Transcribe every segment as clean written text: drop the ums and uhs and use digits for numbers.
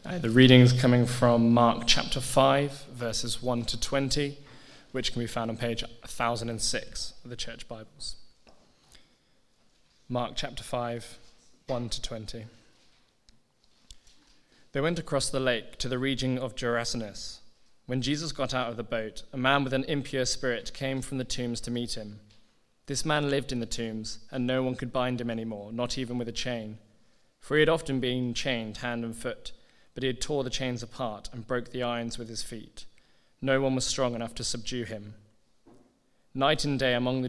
The reading's coming from Mark chapter 5, verses 1 to 20, which can be found on page 1006 of the Church Bibles. Mark chapter 5, 1 to 20. They went across the lake to the region of Gerasenes. When Jesus got out of the boat, a man with an impure spirit came from the tombs to meet him. This man lived in the tombs, and no one could bind him anymore, not even with a chain. For he had often been chained hand and foot, but he had tore the chains apart and broke the irons with his feet. No one was strong enough to subdue him. Night and day among the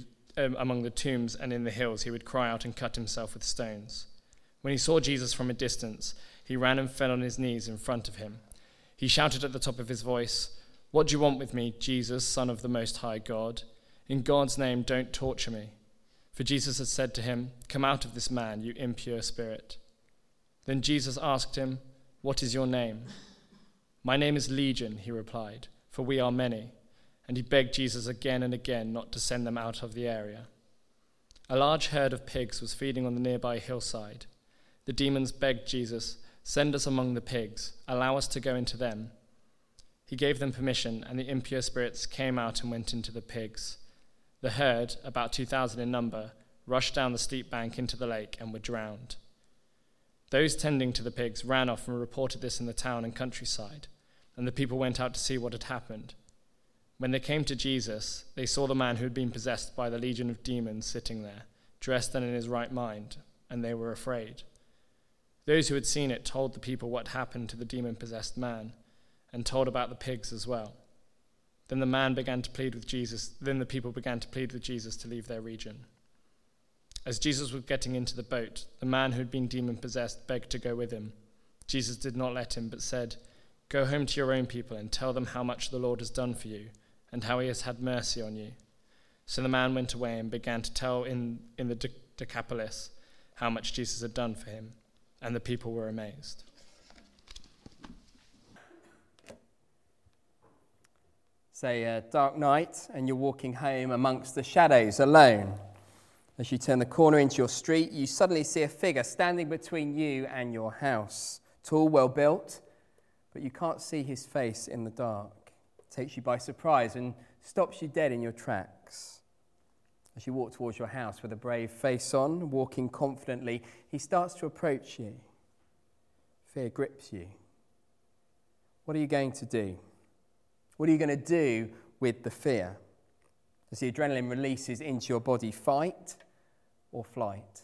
tombs and in the hills, he would cry out and cut himself with stones. When he saw Jesus from a distance, he ran and fell on his knees in front of him. He shouted at the top of his voice, "What do you want with me, Jesus, Son of the Most High God? In God's name, don't torture me." For Jesus had said to him, "Come out of this man, you impure spirit." Then Jesus asked him, "What is your name?" "My name is Legion," he replied, "for we are many." And he begged Jesus again and again not to send them out of the area. A large herd of pigs was feeding on the nearby hillside. The demons begged Jesus, "Send us among the pigs, allow us to go into them." He gave them permission, and the impure spirits came out and went into the pigs. The herd, about 2,000 in number, rushed down the steep bank into the lake and were drowned. Those tending to the pigs ran off and reported this in the town and countryside, and the people went out to see what had happened. When they came to Jesus, they saw the man who had been possessed by the legion of demons sitting there, dressed and in his right mind, and they were afraid. Those who had seen it told the people what happened to the demon-possessed man, and told about the pigs as well. Then the people began to plead with Jesus to leave their region. As Jesus was getting into the boat, the man who had been demon-possessed begged to go with him. Jesus did not let him, but said, "Go home to your own people and tell them how much the Lord has done for you and how he has had mercy on you." So the man went away and began to tell in the Decapolis how much Jesus had done for him, and the people were amazed. Say a dark night and you're walking home amongst the shadows alone. As you turn the corner into your street, you suddenly see a figure standing between you and your house. Tall, well built, but you can't see his face in the dark. It takes you by surprise and stops you dead in your tracks. As you walk towards your house with a brave face on, walking confidently, he starts to approach you. Fear grips you. What are you going to do? What are you going to do with the fear? As the adrenaline releases into your body, fight or flight?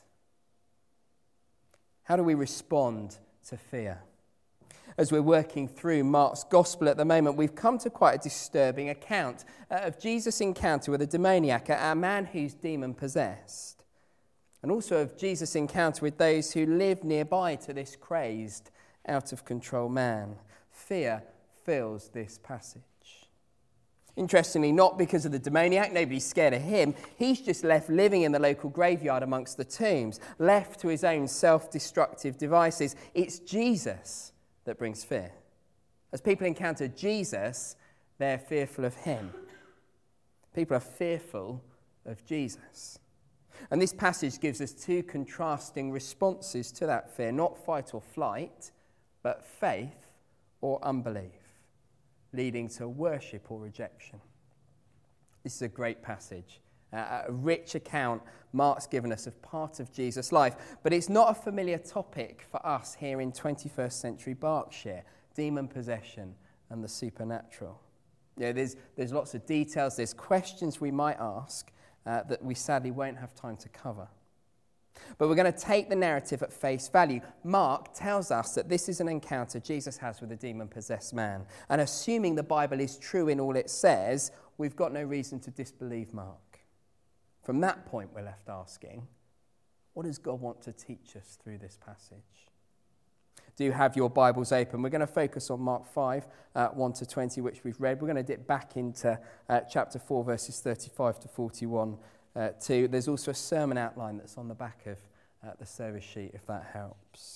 How do we respond to fear? As we're working through Mark's Gospel at the moment, we've come to quite a disturbing account of Jesus' encounter with a demoniac, a man who's demon-possessed, and also of Jesus' encounter with those who live nearby to this crazed, out-of-control man. Fear fills this passage. Interestingly, not because of the demoniac, nobody's scared of him. He's just left living in the local graveyard amongst the tombs, left to his own self-destructive devices. It's Jesus that brings fear. As people encounter Jesus, they're fearful of him. People are fearful of Jesus. And this passage gives us two contrasting responses to that fear, not fight or flight, but faith or unbelief, leading to worship or rejection. This is a great passage, a rich account Mark's given us of part of Jesus' life, but it's not a familiar topic for us here in 21st century Berkshire, demon possession and the supernatural. You know, there's lots of details, there's questions we might ask that we sadly won't have time to cover. But we're going to take the narrative at face value. Mark tells us that this is an encounter Jesus has with a demon-possessed man. And assuming the Bible is true in all it says, we've got no reason to disbelieve Mark. From that point, we're left asking, what does God want to teach us through this passage? Do have your Bibles open. We're going to focus on Mark 5, 1 to 20, which we've read. We're going to dip back into chapter 4, verses 35 to 41. There's also a sermon outline that's on the back of the service sheet, if that helps.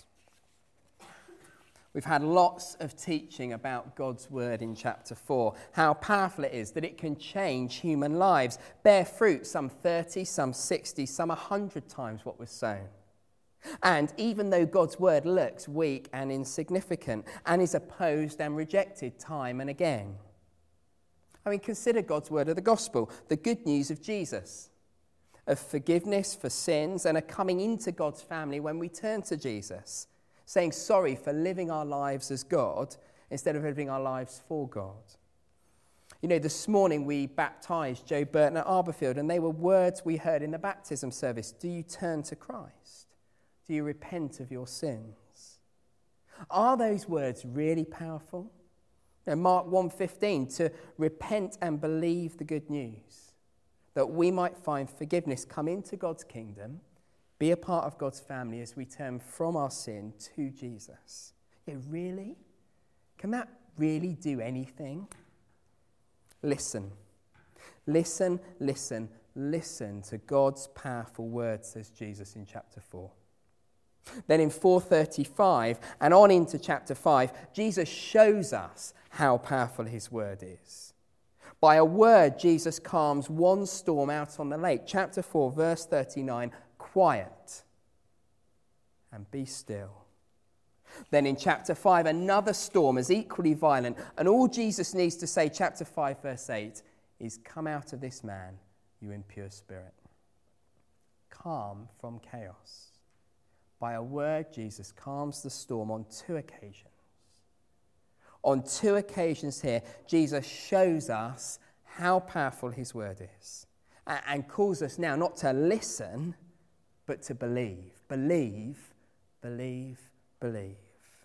We've had lots of teaching about God's word in chapter 4, how powerful it is, that it can change human lives, bear fruit, some 30, some 60, some 100 times what was sown. And even though God's word looks weak and insignificant and is opposed and rejected time and again. I mean, consider God's word of the gospel, the good news of Jesus, of forgiveness for sins and a coming into God's family when we turn to Jesus, saying sorry for living our lives as God instead of living our lives for God. You know, this morning we baptised Joe Burton at Arborfield, and they were words we heard in the baptism service. Do you turn to Christ? Do you repent of your sins? Are those words really powerful? Now, Mark 1:15, to repent and believe the good news, that we might find forgiveness, come into God's kingdom, be a part of God's family as we turn from our sin to Jesus. Yeah, really? Can that really do anything? Listen, listen, listen, listen to God's powerful words, says Jesus in chapter 4. Then in 4:35 and on into chapter 5, Jesus shows us how powerful his word is. By a word, Jesus calms one storm out on the lake. Chapter 4, verse 39, quiet and be still. Then in chapter 5, another storm is equally violent, and all Jesus needs to say, chapter 5, verse 8, is come out of this man, you impure spirit. Calm from chaos. By a word, Jesus calms the storm on 2 occasions. On 2 occasions here, Jesus shows us how powerful his word is and calls us now not to listen, but to believe. Believe, believe, believe.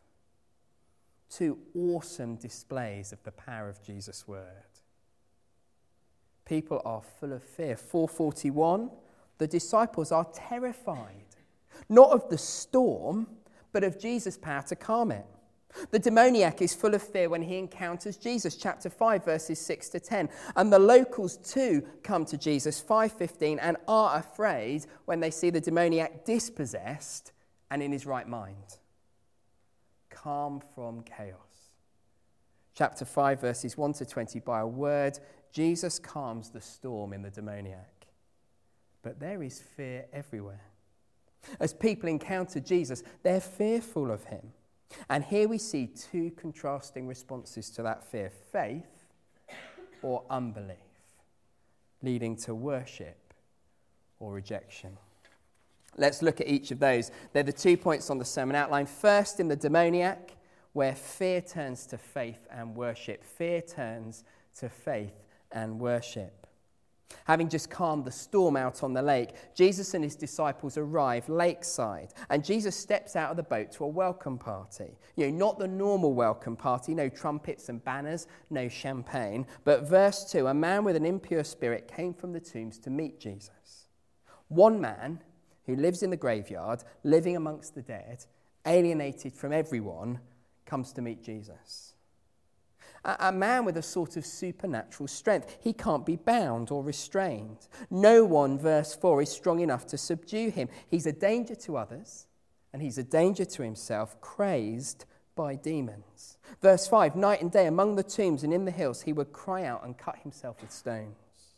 2 awesome displays of the power of Jesus' word. People are full of fear. 4:41, the disciples are terrified, not of the storm, but of Jesus' power to calm it. The demoniac is full of fear when he encounters Jesus, chapter 5, verses 6 to 10. And the locals too come to Jesus, 5:15, and are afraid when they see the demoniac dispossessed and in his right mind. Calm from chaos. Chapter 5, verses 1 to 20, by a word, Jesus calms the storm in the demoniac. But there is fear everywhere. As people encounter Jesus, they're fearful of him. And here we see 2 contrasting responses to that fear, faith or unbelief, leading to worship or rejection. Let's look at each of those. They're the 2 points on the sermon outline. First, in the demoniac, where fear turns to faith and worship. Fear turns to faith and worship. Having just calmed the storm out on the lake, Jesus and his disciples arrive lakeside, and Jesus steps out of the boat to a welcome party. You know, not the normal welcome party, no trumpets and banners, no champagne, but verse 2, a man with an impure spirit came from the tombs to meet Jesus. One man who lives in the graveyard, living amongst the dead, alienated from everyone, comes to meet Jesus. A man with a sort of supernatural strength. He can't be bound or restrained. No one, verse 4, is strong enough to subdue him. He's a danger to others, and he's a danger to himself, crazed by demons. Verse 5, night and day among the tombs and in the hills, he would cry out and cut himself with stones.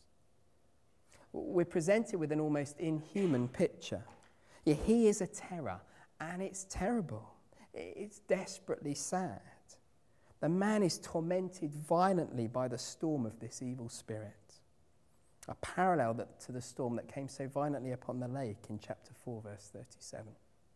We're presented with an almost inhuman picture. Yeah, he is a terror, and it's terrible. It's desperately sad. The man is tormented violently by the storm of this evil spirit. A parallel to the storm that came so violently upon the lake in chapter 4, verse 37.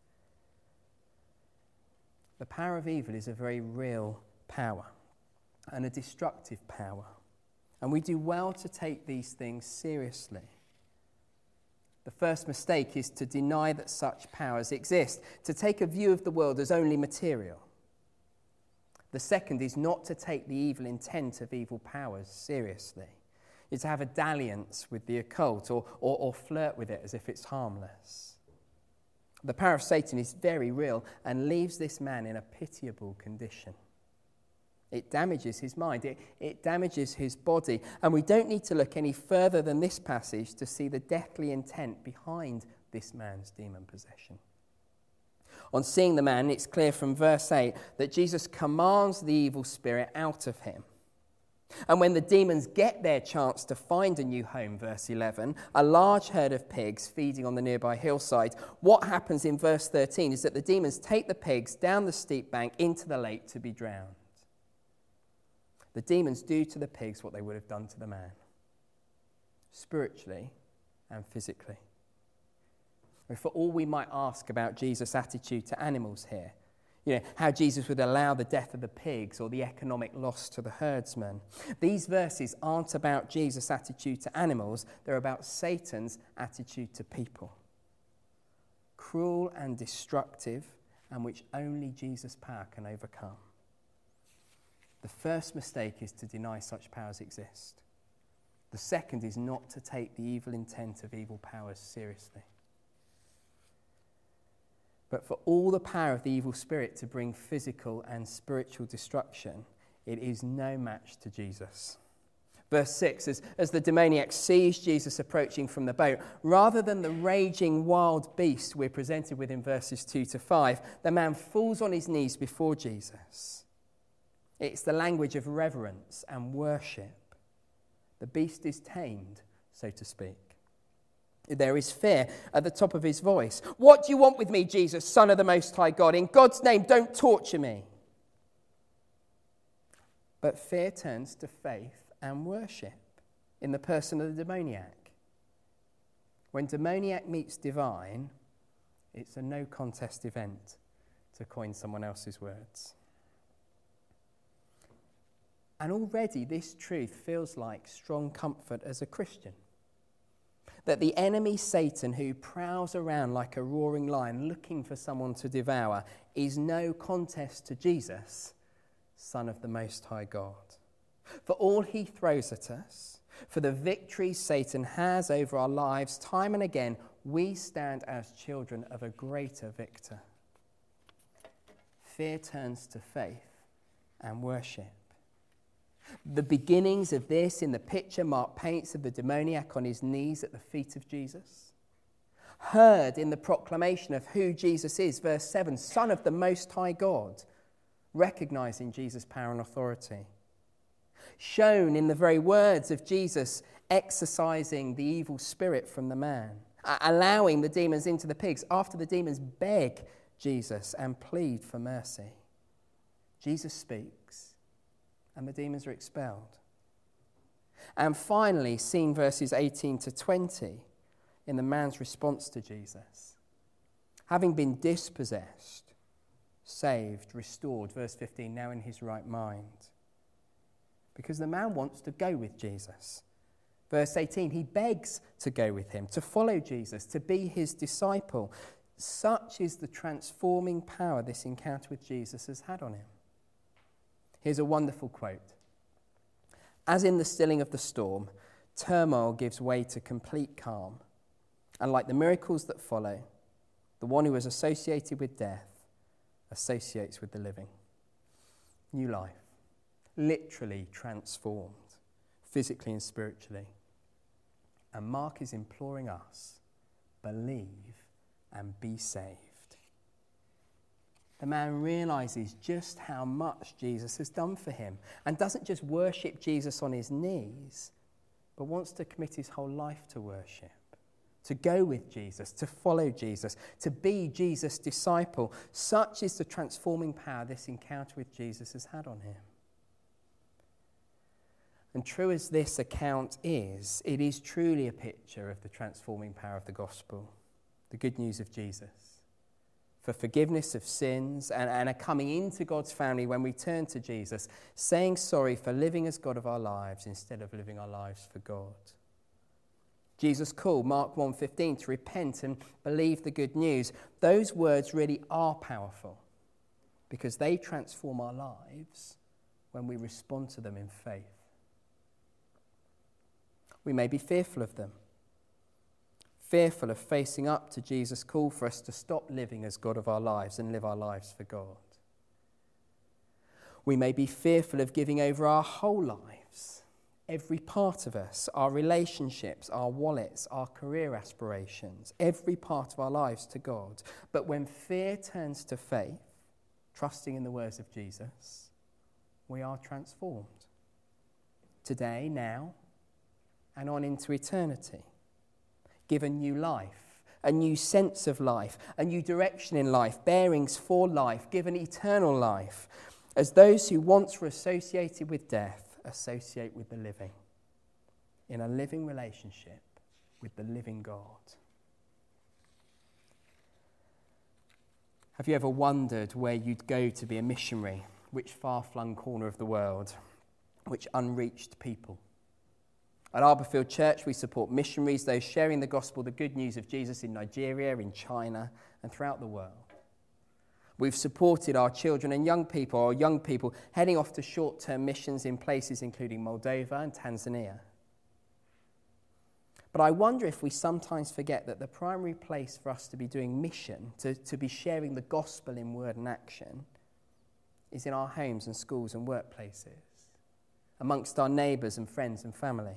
The power of evil is a very real power and a destructive power. And we do well to take these things seriously. The first mistake is to deny that such powers exist, to take a view of the world as only material. The second is not to take the evil intent of evil powers seriously. It's to have a dalliance with the occult or flirt with it as if it's harmless. The power of Satan is very real and leaves this man in a pitiable condition. It damages his mind, it damages his body, and we don't need to look any further than this passage to see the deathly intent behind this man's demon possession. On seeing the man, it's clear from verse 8 that Jesus commands the evil spirit out of him. And when the demons get their chance to find a new home, verse 11, a large herd of pigs feeding on the nearby hillside, what happens in verse 13 is that the demons take the pigs down the steep bank into the lake to be drowned. The demons do to the pigs what they would have done to the man, spiritually and physically. And for all we might ask about Jesus' attitude to animals here, how Jesus would allow the death of the pigs or the economic loss to the herdsmen. These verses aren't about Jesus' attitude to animals, they're about Satan's attitude to people. Cruel and destructive, and which only Jesus' power can overcome. The first mistake is to deny such powers exist. The second is not to take the evil intent of evil powers seriously. But for all the power of the evil spirit to bring physical and spiritual destruction, it is no match to Jesus. Verse 6, as the demoniac sees Jesus approaching from the boat, rather than the raging wild beast we're presented with in verses 2 to 5, the man falls on his knees before Jesus. It's the language of reverence and worship. The beast is tamed, so to speak. There is fear at the top of his voice. What do you want with me, Jesus, Son of the Most High God? In God's name, don't torture me. But fear turns to faith and worship in the person of the demoniac. When demoniac meets divine, it's a no contest event, to coin someone else's words. And already this truth feels like strong comfort as a Christian. That the enemy Satan, who prowls around like a roaring lion looking for someone to devour, is no contest to Jesus, Son of the Most High God. For all he throws at us, for the victories Satan has over our lives time and again, we stand as children of a greater victor. Fear turns to faith and worship. The beginnings of this in the picture Mark paints of the demoniac on his knees at the feet of Jesus. Heard in the proclamation of who Jesus is, verse 7, Son of the Most High God, recognizing Jesus' power and authority. Shown in the very words of Jesus exorcising the evil spirit from the man, allowing the demons into the pigs after the demons beg Jesus and plead for mercy. Jesus speaks, and the demons are expelled. And finally, seen verses 18 to 20 in the man's response to Jesus. Having been dispossessed, saved, restored, verse 15, now in his right mind. Because the man wants to go with Jesus. Verse 18, he begs to go with him, to follow Jesus, to be his disciple. Such is the transforming power this encounter with Jesus has had on him. Here's a wonderful quote. As in the stilling of the storm, turmoil gives way to complete calm. And like the miracles that follow, the one who is associated with death associates with the living. New life, literally transformed, physically and spiritually. And Mark is imploring us, believe and be saved. The man realizes just how much Jesus has done for him and doesn't just worship Jesus on his knees, but wants to commit his whole life to worship, to go with Jesus, to follow Jesus, to be Jesus' disciple. Such is the transforming power this encounter with Jesus has had on him. And true as this account is, it is truly a picture of the transforming power of the gospel, the good news of Jesus, for forgiveness of sins and a coming into God's family when we turn to Jesus, saying sorry for living as God of our lives instead of living our lives for God. Jesus called Mark 1:15 to repent and believe the good news. Those words really are powerful because they transform our lives when we respond to them in faith. We may be fearful of them, fearful of facing up to Jesus' call for us to stop living as God of our lives and live our lives for God. We may be fearful of giving over our whole lives, every part of us, our relationships, our wallets, our career aspirations, every part of our lives to God. But when fear turns to faith, trusting in the words of Jesus, we are transformed. today, now, and on into eternity. Given new life, a new sense of life, a new direction in life, bearings for life, given eternal life, as those who once were associated with death associate with the living, in a living relationship with the living God. Have you ever wondered where you'd go to be a missionary? Which far-flung corner of the world? Which unreached people? At Arborfield Church, we support missionaries, those sharing the gospel, the good news of Jesus in Nigeria, in China, and throughout the world. We've supported our children and young people heading off to short-term missions in places including Moldova and Tanzania. But I wonder if we sometimes forget that the primary place for us to be doing mission, to be sharing the gospel in word and action, is in our homes and schools and workplaces, amongst our neighbours and friends and family.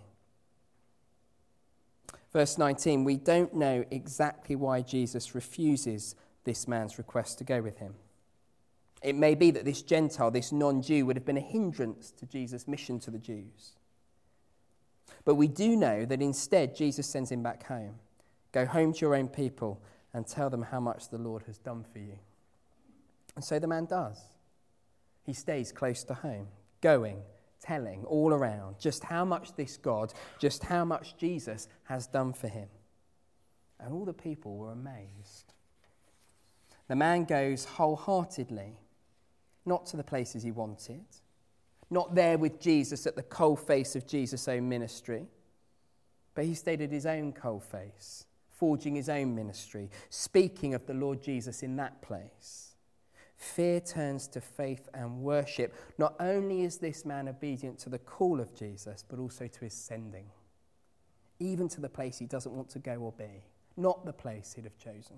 Verse 19, we don't know exactly why Jesus refuses this man's request to go with him. It may be that this Gentile, this non-Jew, would have been a hindrance to Jesus' mission to the Jews. But we do know that instead Jesus sends him back home. Go home to your own people and tell them how much the Lord has done for you. And so the man does. He stays close to home, going, telling all around just how much this God, just how much Jesus has done for him. And all the people were amazed. The man goes wholeheartedly, not to the places he wanted, not there with Jesus at the coalface of Jesus' own ministry, but he stayed at his own coalface, forging his own ministry, speaking of the Lord Jesus in that place. Fear turns to faith and worship. Not only is this man obedient to the call of Jesus, but also to his sending, even to the place he doesn't want to go or be, not the place he'd have chosen.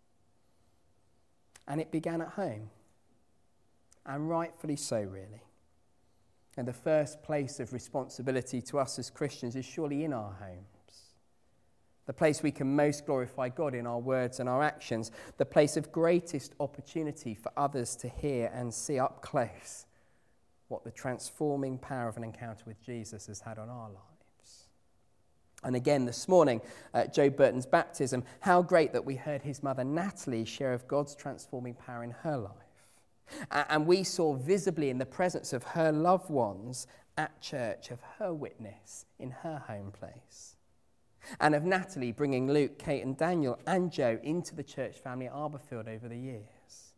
And it began at home, and rightfully so, really. And the first place of responsibility to us as Christians is surely in our homes. The place we can most glorify God in our words and our actions. The place of greatest opportunity for others to hear and see up close what the transforming power of an encounter with Jesus has had on our lives. And again this morning at Joe Burton's baptism, how great that we heard his mother Natalie share of God's transforming power in her life. And we saw visibly in the presence of her loved ones at church of her witness in her home place. And of Natalie bringing Luke, Kate and Daniel and Joe into the church family at Arborfield over the years.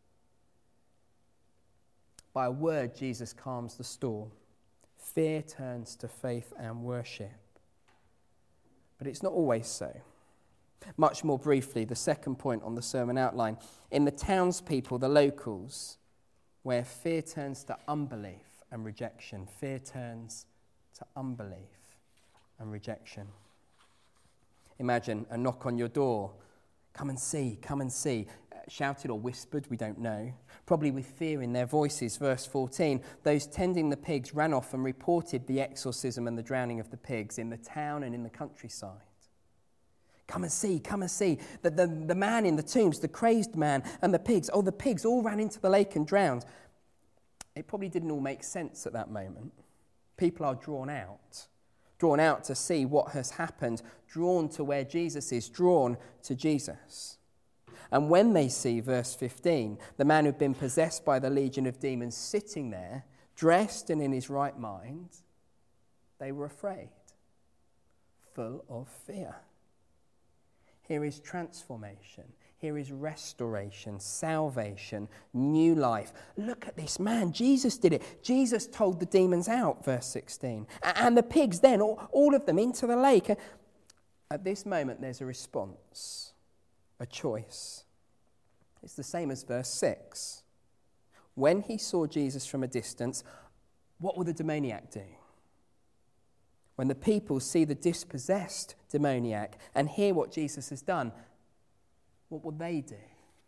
By a word, Jesus calms the storm. Fear turns to faith and worship. But it's not always so. Much more briefly, the second point on the sermon outline. In the townspeople, the locals, where fear turns to unbelief and rejection. Fear turns to unbelief and rejection. Imagine a knock on your door. Come and see, come and see. Shouted or whispered, we don't know. Probably with fear in their voices. Verse 14, those tending the pigs ran off and reported the exorcism and the drowning of the pigs in the town and in the countryside. Come and see, come and see. The man in the tombs, the crazed man and the pigs all ran into the lake and drowned. It probably didn't all make sense at that moment. People are drawn out to see what has happened, drawn to where Jesus is, drawn to Jesus. And when they see, verse 15, the man who'd been possessed by the legion of demons sitting there, dressed and in his right mind, they were afraid, full of fear. Here is transformation. Here is restoration, salvation, new life. Look at this man. Jesus did it. Jesus told the demons out, verse 16. And the pigs then, all of them, into the lake. At this moment, there's a response, a choice. It's the same as verse 6. When he saw Jesus from a distance, what will the demoniac do? When the people see the dispossessed demoniac and hear what Jesus has done, what will they do?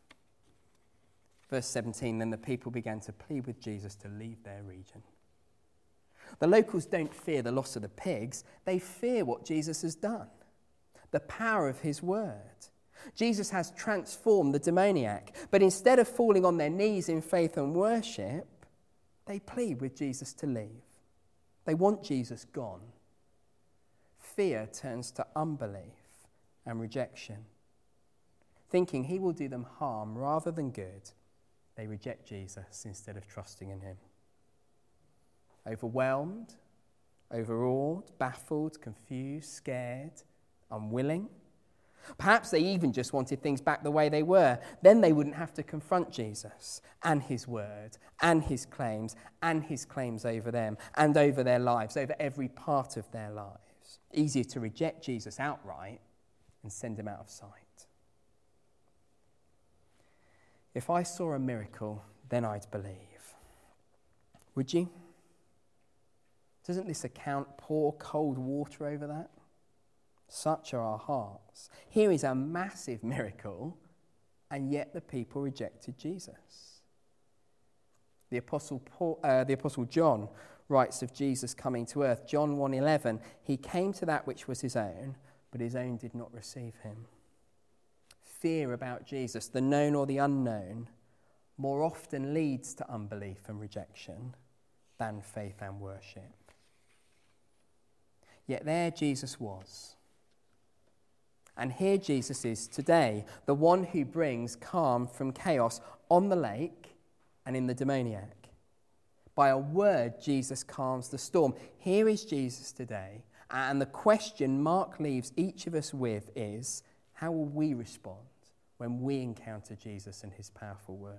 Verse 17, then the people began to plead with Jesus to leave their region. The locals don't fear the loss of the pigs. They fear what Jesus has done, the power of his word. Jesus has transformed the demoniac, but instead of falling on their knees in faith and worship, they plead with Jesus to leave. They want Jesus gone. Fear turns to unbelief and rejection. Thinking he will do them harm rather than good, they reject Jesus instead of trusting in him. Overwhelmed, overawed, baffled, confused, scared, unwilling. Perhaps they even just wanted things back the way they were. Then they wouldn't have to confront Jesus and his word and his claims over them and over their lives, over every part of their lives. Easier to reject Jesus outright and send him out of sight. If I saw a miracle, then I'd believe. Would you? Doesn't this account pour cold water over that? Such are our hearts. Here is a massive miracle, and yet the people rejected Jesus. The Apostle John writes of Jesus coming to earth. John 1:11, he came to that which was his own, but his own did not receive him. Fear about Jesus, the known or the unknown, more often leads to unbelief and rejection than faith and worship. Yet there Jesus was. And here Jesus is today, the one who brings calm from chaos on the lake and in the demoniac. By a word, Jesus calms the storm. Here is Jesus today. And the question Mark leaves each of us with is, how will we respond when we encounter Jesus and his powerful word?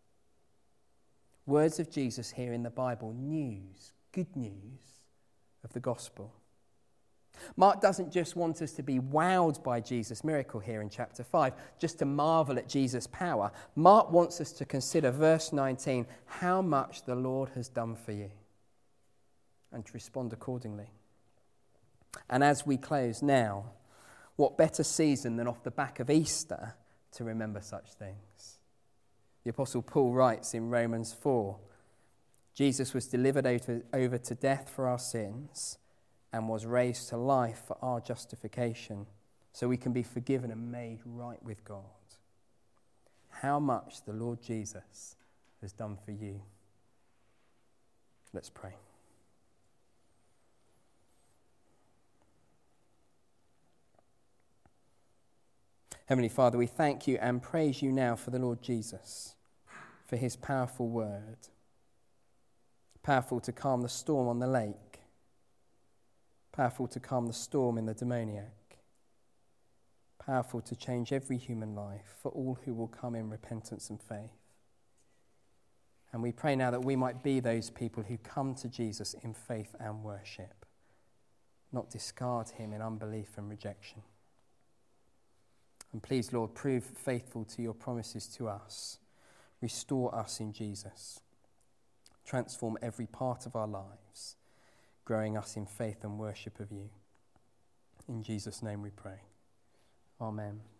Words of Jesus here in the Bible, news, good news of the gospel. Mark doesn't just want us to be wowed by Jesus' miracle here in chapter 5, just to marvel at Jesus' power. Mark wants us to consider verse 19, how much the Lord has done for you, and to respond accordingly. And as we close now, what better season than off the back of Easter to remember such things? The Apostle Paul writes in Romans 4, Jesus was delivered over to death for our sins and was raised to life for our justification, so we can be forgiven and made right with God. How much the Lord Jesus has done for you. Let's pray. Heavenly Father, we thank you and praise you now for the Lord Jesus, for his powerful word, powerful to calm the storm on the lake, powerful to calm the storm in the demoniac, powerful to change every human life for all who will come in repentance and faith. And we pray now that we might be those people who come to Jesus in faith and worship, not discard him in unbelief and rejection. And please, Lord, prove faithful to your promises to us. Restore us in Jesus. Transform every part of our lives, growing us in faith and worship of you. In Jesus' name we pray. Amen.